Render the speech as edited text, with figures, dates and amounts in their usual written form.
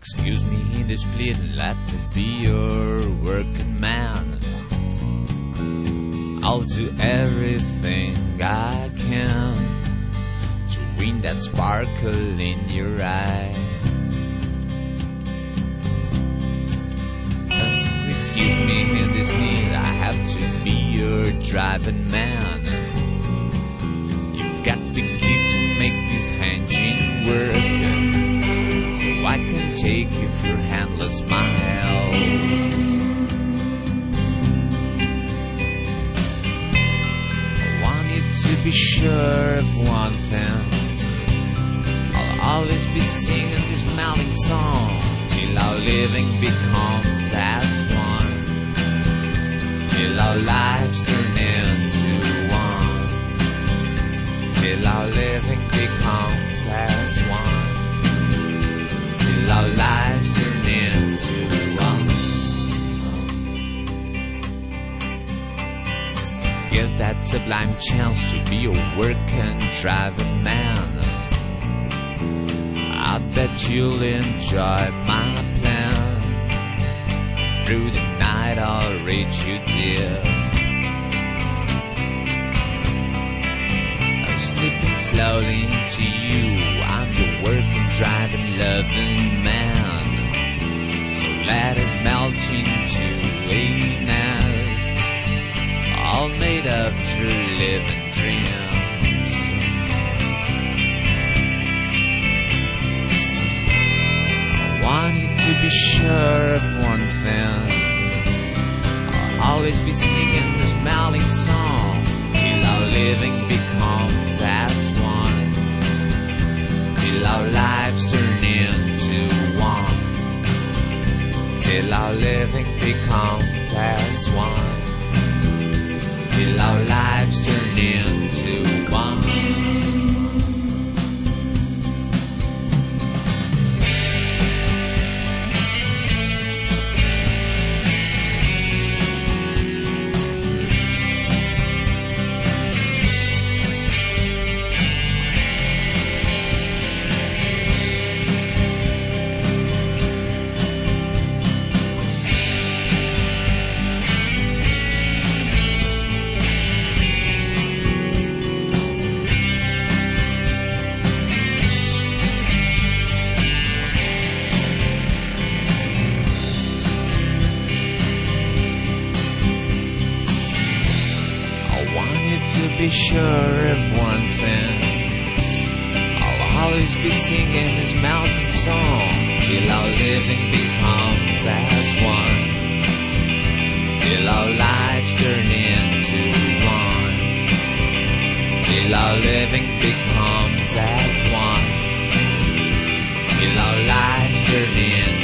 Excuse me in this plea and let me be your working man. I'll do everything I can to win that sparkle in your eye. Excuse me in this need, I have to be your driving man. You've got the key to make this engine work, so I can take you for endless miles. I want you to be sure of one thing, I'll always be singing this melting song till our living becomes as one, till our lives turn into one, till our living becomes as one, till our lives turn into one. Give that sublime chance to be a working, driving man. I bet you'll enjoy my plan. Through the night I'll reach you, dear. I'm slipping slowly into you. I'm your working, driving, loving man. So let us melt into a nest, all made of true living dreams. I want you to be sure of one thing, I'll always be singing this melting song till our living becomes as one, till our lives turn into one, till our living becomes as one, till our lives turn into one. To be sure of one thing, I'll always be singing this melting song till our living becomes as one, till our lives turn into one, till our living becomes as one, till our lives turn into